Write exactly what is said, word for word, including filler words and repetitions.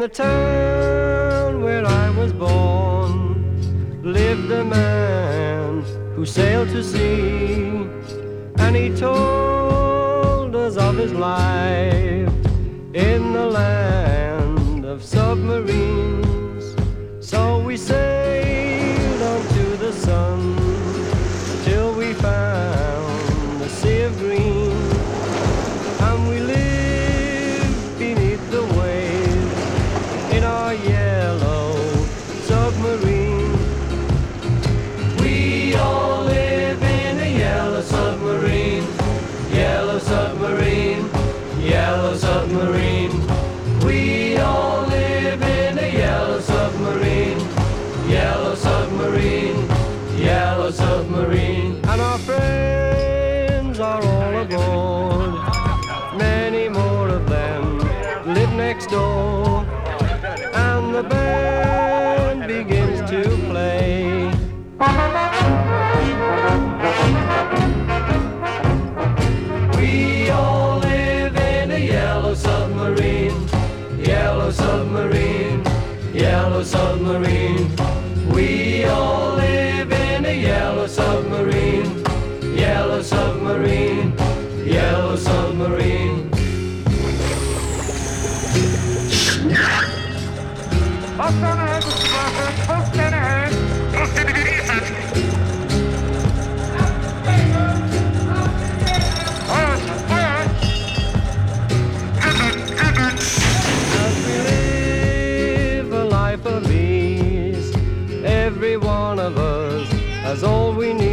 the town where I was born lived a man who sailed to sea, and he told us of his life in the land of submarines. So we sailed on to the sun till we found the sea of green, and we lived beneath the waves in our yellow submarine. We all live in a yellow submarine, yellow submarine, yellow submarine. We all live in a yellow submarine, yellow submarine, yellow submarine. And our friends are all aboard, many more of them live next door, and the band begins to play. We all live in a yellow submarine, yellow submarine, yellow submarine. We all live in a yellow submarine, yellow submarine, yellow submarine. Post on ahead, Mister Blackburn. Post on ahead. Post in ahead. As we live a life of ease, every one of us has all we need.